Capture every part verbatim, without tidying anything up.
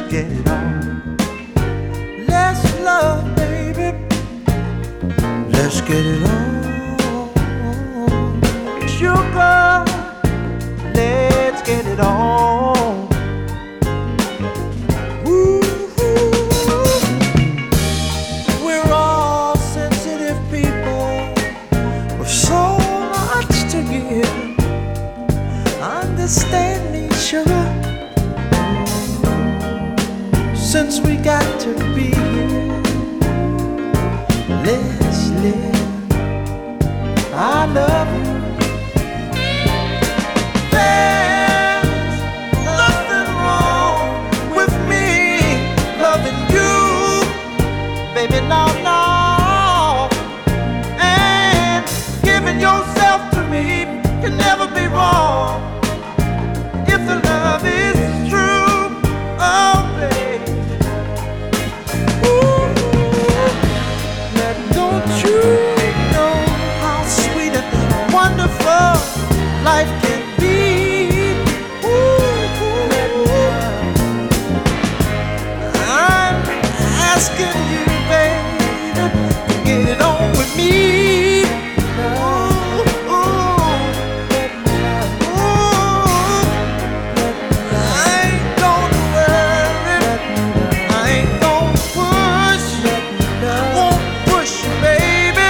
get it on. Let's love, baby. Let's get it on. Sugar, let's get it on. Ooh, we're all sensitive people with so much to give. Understand me, sugar, since we got to be here. Let's live. I love you. There's nothing wrong with me loving you, baby, no, no. And giving yourself to me can never be wrong if the love is true. Oh, baby. Ooh, now don't you know how sweet and wonderful life can be? Ooh, I'm asking you, baby, to get it on with me. Ooh, ooh, ooh. I ain't gonna worry, I ain't gonna push, I won't push you, baby.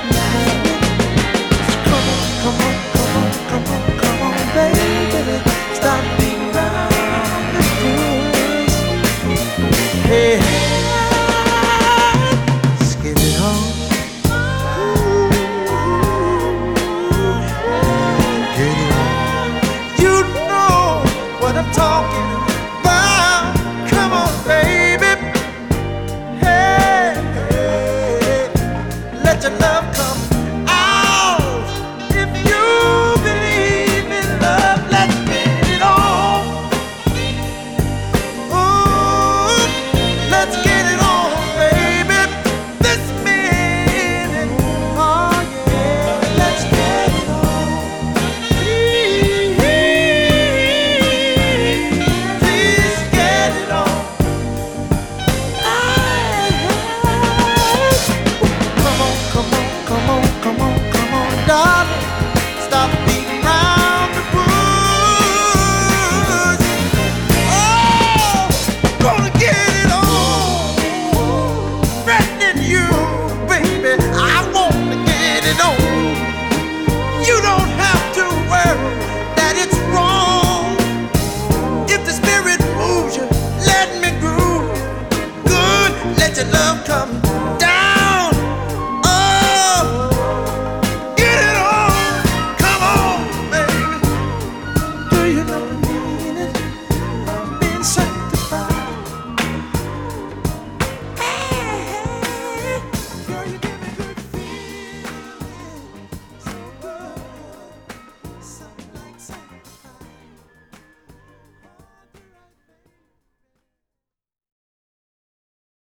So come on, come on, come on, come on, come on, baby. Stop being around the bush. Hey.